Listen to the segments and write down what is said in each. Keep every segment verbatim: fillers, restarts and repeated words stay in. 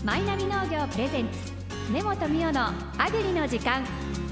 マイナビ農業プレゼンツ根本美代のアグリの時間。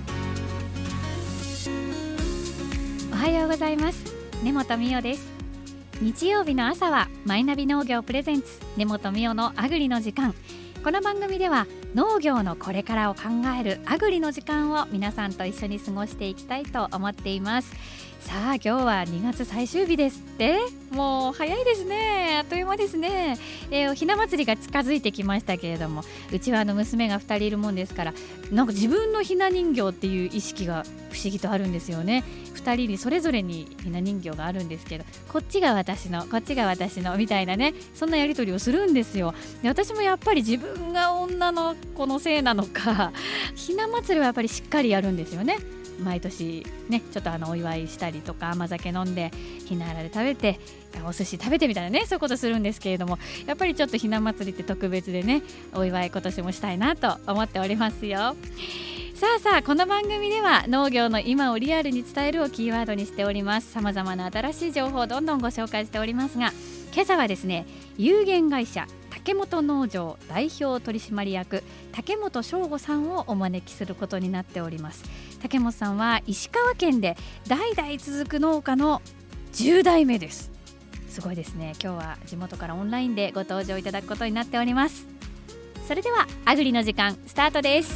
おはようございます。根本美代です。日曜日の朝はマイナビ農業プレゼンツ根本美代のアグリの時間。この番組では農業のこれからを考えるアグリの時間を皆さんと一緒に過ごしていきたいと思っています。さあ今日はにがつ最終日ですって。もう早いですね。あっという間ですね。えー、ひな祭りが近づいてきましたけれども、うちはあの娘がふたりいるもんですから、なんか自分のひな人形っていう意識が不思議とあるんですよね。ふたりにそれぞれにひな人形があるんですけど、こっちが私のこっちが私のみたいなね、そんなやり取りをするんですよ。で私もやっぱり自分が女の子のせいなのか、ひな祭りはやっぱりしっかりやるんですよね。毎年ね、ちょっとあのお祝いしたりとか、甘酒飲んでひなあられ食べてお寿司食べてみたいなね、そういうことするんですけれども、やっぱりちょっとひな祭りって特別でね、お祝い今年もしたいなと思っておりますよ。さあさあ、この番組では農業の今をリアルに伝えるをキーワードにしております。さまざまな新しい情報をどんどんご紹介しておりますが、今朝はですね、有限会社竹本農場代表取締役竹本翔吾さんをお招きすることになっております。竹本さんは石川県で代々続く農家のじゅう代目です。すごいですね。今日は地元からオンラインでご登場いただくことになっております。それではアグリの時間スタートです。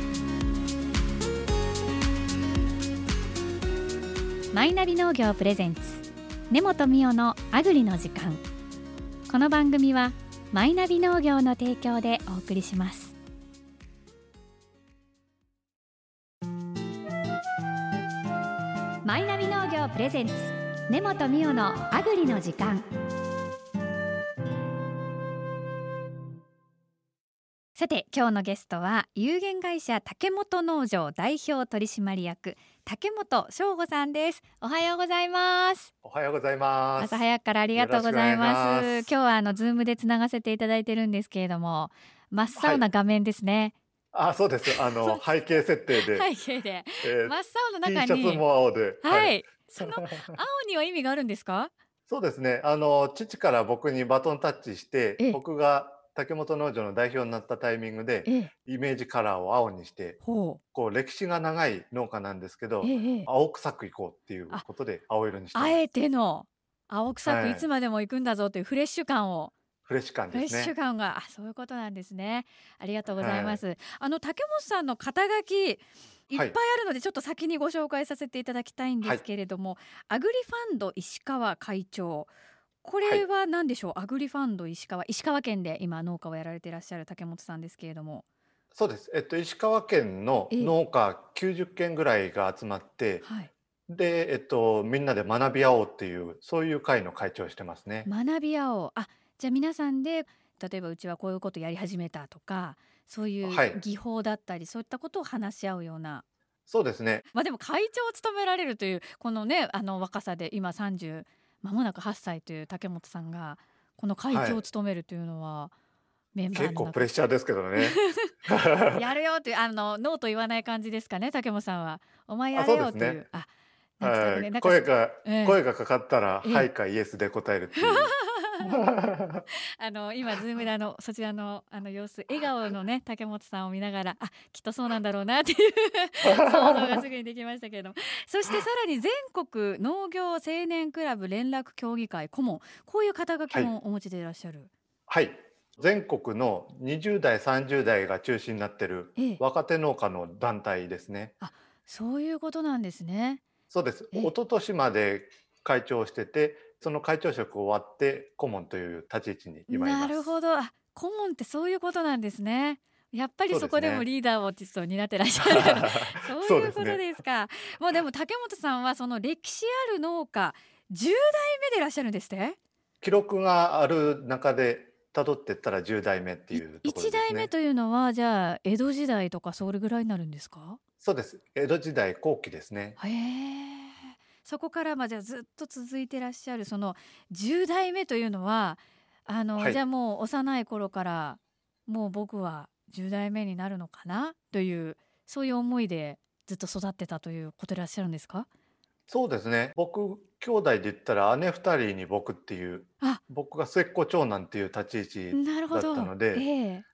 マイナビ農業プレゼンツ根本美代のアグリの時間。この番組はマイナビ農業の提供でお送りします。マイナビ農業プレゼンツ根本美代のアグリの時間。さて今日のゲストは有限会社竹本農場代表取締役竹本翔吾さんです。おはようございます。 おはようございます。 朝早くからありがとうございます。今日はあのズームでつながせていただいてるんですけれども、真っ青な画面ですね。 はい、あ、そうです。あの背景設定で背景で、えー、真っ青の中に T シャツも青で、 はい、はい、その青には意味があるんですか？ そうですね。あの父から僕にバトンタッチして、僕が竹本農場の代表になったタイミングでイメージカラーを青にして、こう歴史が長い農家なんですけど、青臭くいこうっていうことで青色にしてます。 あえての青臭くいつまでも行くんだぞというフレッシュ感を、 フレッシュ感ですね。 フレッシュ感が、あ、そういうことなんですね。ありがとうございます。はい、あの竹本さんの肩書きいっぱいあるので、ちょっと先にご紹介させていただきたいんですけれども、はい、アグリファンド石川会長、これは何でしょう？はい、アグリファンド石川、石川県で今農家をやられていらっしゃる竹本さんですけれども。 そうです。えっと石川県の農家きゅうじゅっけんぐらいが集まって、はい、で、えっと、みんなで学び合おうっていうそういう会の会長をしてますね。 学び合おう。あ、じゃあ皆さんで例えばうちはこういうことやり始めたとか、そういう技法だったり、はい、そういったことを話し合うような。 そうですね。 まあでも会長を務められるというこのね、あの若さで今さんじゅう間もなくはっさいという竹本さんがこの会長を務めるというのは、はい、メンバーの中結構プレッシャーですけどね。 やるよというあのノーと言わない感じですかね。竹本さんはお前やれよという、あ、 はい、声が、えー、声がかかったら、えー、はいかイエスで答えるっていうあの今ズームであのそちらのあの様子、笑顔のね竹本さんを見ながら、あ、きっとそうなんだろうなっていう想像がすぐにできましたけれども、そしてさらに全国農業青年クラブ連絡協議会顧問、こういう肩書きもお持ちでいらっしゃる。 はい、はい、全国のにじゅう代さんじゅう代が中心になっている若手農家の団体ですね。 ええ、あ、そういうことなんですね。 そうです。一昨年まで会長をしてて、その会長職終わって顧問という立ち位置に今います。 なるほど。あ、顧問ってそういうことなんですね。やっぱりそこでもリーダーをちょっと担ってらっしゃるそういうことですか。もうでも竹本さんはその歴史ある農家じゅう代目でいらっしゃるんですね。 記録がある中で辿っていったらじゅう代目っていうところですね。 いち代目というのはじゃあ江戸時代とかそれぐらいになるんですか？ そうです。江戸時代後期ですね。 へえ。そこからまあじゃあずっと続いてらっしゃるそのじゅう代目というのはあの、はい、じゃあもう幼い頃からもう僕はじゅう代目になるのかなというそういう思いでずっと育ってたということでいらっしゃるんですか？ そうですね。僕兄弟で言ったら姉ふたりに僕っていう、僕が末っ子長男っていう立ち位置だったので、え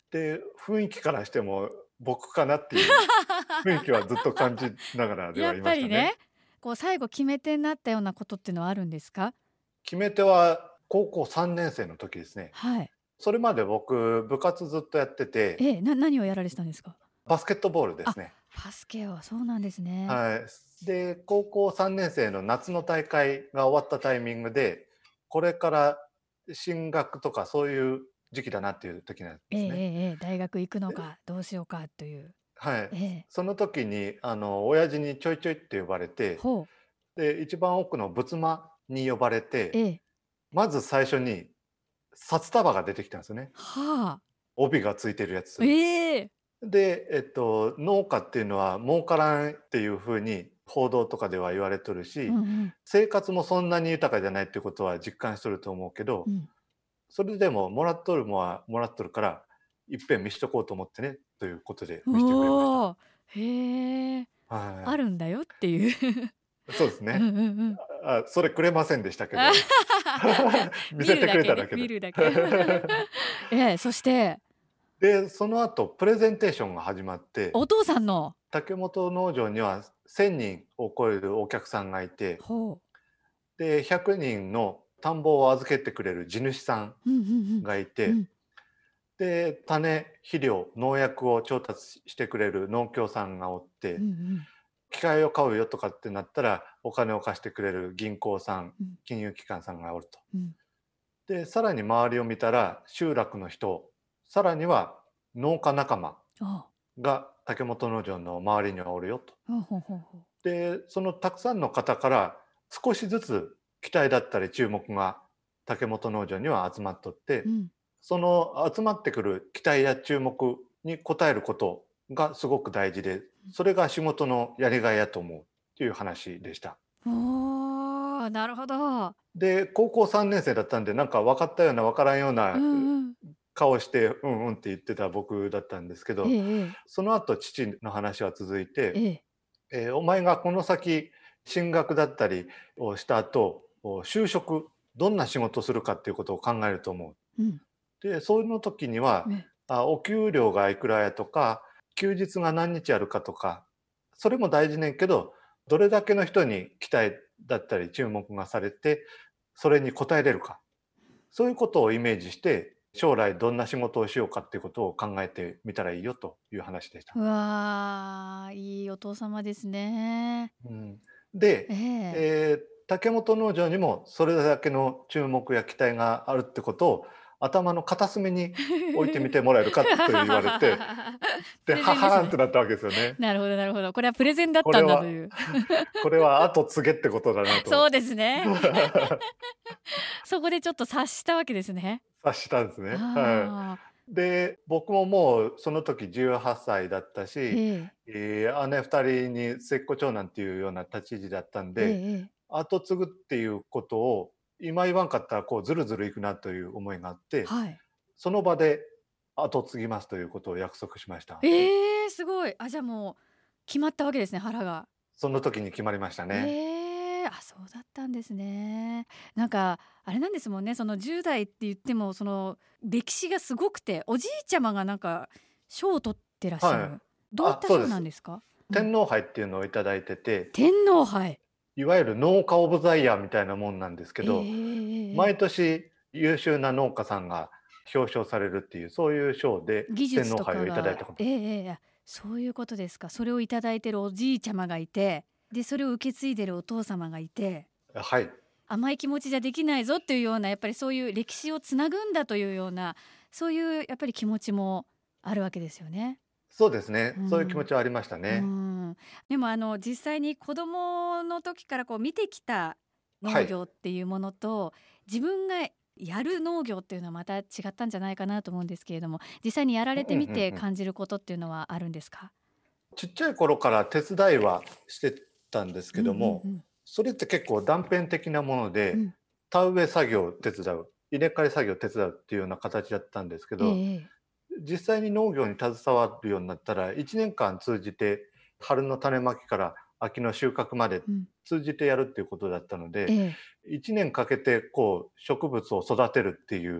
で、雰囲気からしても僕かなっていう雰囲気はずっと感じながらでやっはいましたね。 ぱりね、こう最後決め手になったようなことっていうのはあるんですか？ 決め手は高校さんねん生の時ですね。 はい。 それまで僕、部活ずっとやってて、 ええ、な何をやられてたんですか？ バスケットボールであ、 すね。 バスケを、そうなんですね。 はい。で、高校さんねん生の夏の大会が終わったタイミングで、これから進学とかそういう時期だなっていう時なんでえええすね。 えええ、大学行くので、 か、どうしようかという。 はい。 ええ。 その時に、あの、親父にちょいちょいって呼ばれて、 ほう。 で、一番奥の仏間に呼ばれて、 ええ。 まず最初に札束が出てきたんですよね。 はあ。 帯がついてるやつ。 ええ！ で、えっと、農家っていうのは儲からんっていう風に報道とかでは言われとるし、 うんうん。 生活もそんなに豊かじゃないってことは実感しとると思うけど、 うん。 それでももらっとるもんはもらっとるから、いっぺん見しとこうと思ってね、ということで見してくれました。 おお、へえ。あはるんだよっていう。 い。そうですうんね。 うんうん。 あ、それくれませんでしたけあど、見見せてくるだけね、 れただけで。 見るだけ。ええ、そしてで、その後プレゼンテーションが始まって、 お父さんの竹本農場にはせんにんを超えるお客さんがいて、 ほう。 で、ひゃくにんの田んぼを預けてくれる地主さんうんうんうん。 がいうん。 て、で、種、肥料、農薬を調達してくれる農協さんがおっうんうて、 ん。 機械を買うよとかってなったら、お金を貸してくれる銀行さん、 うん。 金融機関さんがおると。 うん。 で、さらに周りを見たら、集落の人、さらには農家仲間ああ。 が竹本農場の周りにはおるよと。 ほうほうほうほう。 で、そのたくさんの方から少しずつ期待だったり注目が竹本農場には集まっとって、 うん。 その集まってくる期待や注目に応えることがすごく大事で、それが仕事のやりがいやと思うっていう話でした。 おお、なるほど。 で、高校さんねん生だったんで、なんか分かったような分からんよううなんうん。 顔して、うんうんって言ってた僕だったんですけど、 ええええ。 その後父の話は続いて、 ええ。 えーお前がこの先進学だったりをした後、就職、どんな仕事をするかっていうことを考えると思う。 うん。 で、その時には、 え。 あ、お給料がいくらやとか、休日が何日あるかとか、それも大事ねんけど、どれだけの人に期待だったり注目がされて、それに応えれるか。そういうことをイメージして、将来どんな仕事をしようかっていうことを考えてみたらいいよという話でした。 うわ、いいお父様ですね。 うん、で、 ええ。 えー竹本農場にもそれだけの注目や期待があるってことを頭の片隅に置いてみてもらえるかと言われて、 プで、はレゼンですね。 はーんってなったわけですよね。 なるほどなるほど。これはプレゼンだったこれは、 んだという。 これは後継げってことだなと。 そうですね。そこでちょっと察したわけですね。 察したんですね。はああ。 い。で、僕ももうその時じゅうはっさいだったし、 ええ。 えー姉ふたりに末っ子長男っていうような立ち位置だったんええで、 ええ。 後継ぐっていうことを今言わんかったらこうずるずるいくなという思いがあって、 はい。 その場で後継ぎますということを約束しました。 ええ、すごい。あ、じゃあもう決まったわけですね、腹が。 その時に決まりましたね。 ええ、あ、そうだったんですね。なんかあれなんですもんね、そのじゅう代って言ってもその歴史がすごくて、おじいちゃまがなんか賞を取ってらっしゃはい。 る。どういっあ、 た賞そうです。 なんですか？うん。 天皇杯っていうのをいただいてて、 天皇杯。 いわゆる農家オブザイヤーみたいなもんなんですけえええど、 ええええ毎年優秀な農家さんが表彰されるっていう、そういう賞で技術と天皇杯をいただいかがたこと。 ええええ、あ、そういうことですか。それをいただいてるおじいちゃまがいて、で、それを受け継いでるお父様がいて、 はい。 甘い気持ちじゃできないぞっていうような、やっぱりそういう歴史をつなぐんだというような、そういうやっぱり気持ちもあるわけですよね。 そうですね。そういう気持うん。 ちはありましたうね。 ん。でもあの実際に子供の時からこう見てきたはい。 農業っていうものと、自分がやる農業っていうのはまた違ったんじゃないかなと思うんですけれども、実際にやらうんうんれてみてうん。 感じることっていうのはあるんですか？ ちっちゃい頃から手伝いはしてたんですうんうんけども、 うん。 それって結構断片的なもので、 うん。 田植え作業を手伝う、稲刈り作業を手伝うっていうような形だったんですけど、 ええええ。 実際に農業に携わるようになったら、いちねんかん通じて春の種まきから秋の収穫までうん。 通じてやるっていうことだったので、 ええ。 いちねんかけてこう植物を育てるっていう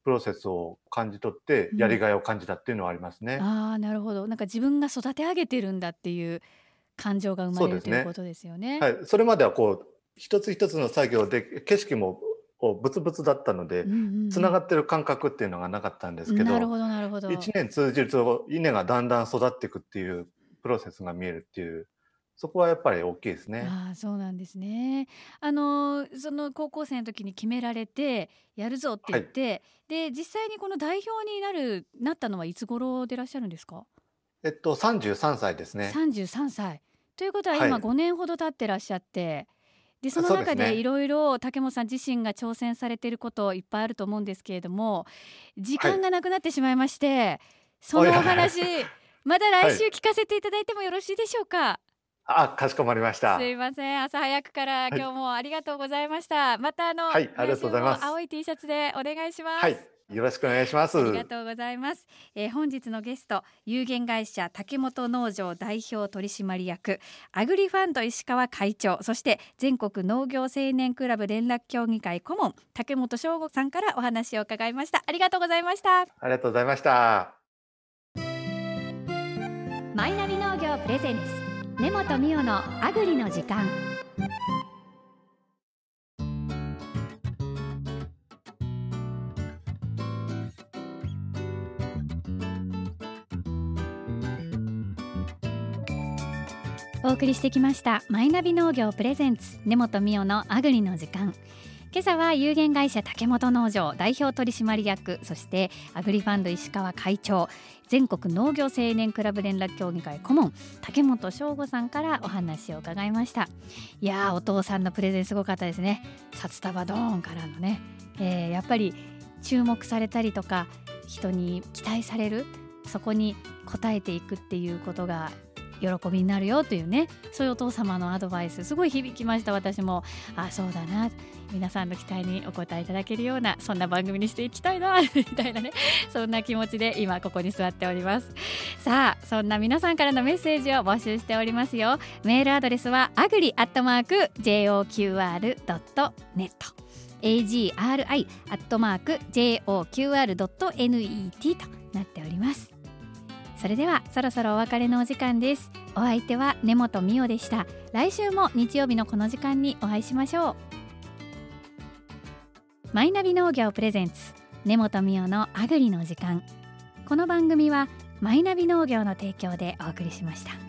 プロセスを感じ取ってやりがいを感じたっていうのはありますね。 うん、ああ、なるほど。なんか自分が育て上げてるんだっていう感情が生まれるということですよね。 はい、それまではこう一つ一つの作業で景色もブツブツだったので、つながってる感覚っていうのがなかったんですけど、 なるほどなるほど。 いちねん通じると稲がだんだん育っていくっていうプロセスが見えるっていう、そこはやっぱり大きいですね。 ああ、そうなんですね。あのその高校生の時に決められてやるぞって言って、はい、で実際にこの代表になるなったのはいつ頃でいらっしゃるんですか？ えっとさんじゅうさんさいですね。 さんじゅうさんさいということは今ごねんほど経ってらっしゃって、でその中でいろいろ竹本さん自身が挑戦されていることいっぱいあると思うんですけれども、時間がなくなってしまいまして、はい、そのお話また来週聞かせていただいてもよろしいでしょうか？ あ、かしこまりました。 すいません、朝早くから今日もありがとうございました。はい、またあの、 はい、ありがとうございます。 青い T シャツでお願いします。 はい、よろしくお願いします。 ありがとうございます。えー、本日のゲスト、有限会社竹本農場代表取締役、アグリファンド石川会長、そして全国農業青年クラブ連絡協議会顧問竹本翔吾さんからお話を伺いました。ありがとうございました。 ありがとうございました。 マイナビ農業プレゼンツ根本美代のアグリの時間。お送りしてきましたマイナビ農業プレゼンツ根本美代のアグリの時間。今朝は有限会社竹本農場代表取締役、そしてアグリファンド石川会長、全国農業青年クラブ連絡協議会顧問竹本翔吾さんからお話を伺いました。いやー、お父さんのプレゼンすごかったですね。札束ドーンからのね、えー、やっぱり注目されたりとか人に期待される、そこに応えていくっていうことが喜びになるよというね、そういうお父様のアドバイスすごい響きました。私もあそうだな、皆さんの期待にお応えいただけるようなそんな番組にしていきたいなみたいなね、そんな気持ちで今ここに座っております。さあ、そんな皆さんからのメッセージを募集しておりますよ。メールアドレスはアグリアットマーク ジェイオーキューアールドットネット、 アグリ アットマーク ジェイオーキューアールドットネット となっております。それではそろそろお別れのお時間です。お相手は根本美代でした。来週も日曜日のこの時間にお会いしましょう。マイナビ農業プレゼンツ根本美代のアグリの時間。この番組はマイナビ農業の提供でお送りしました。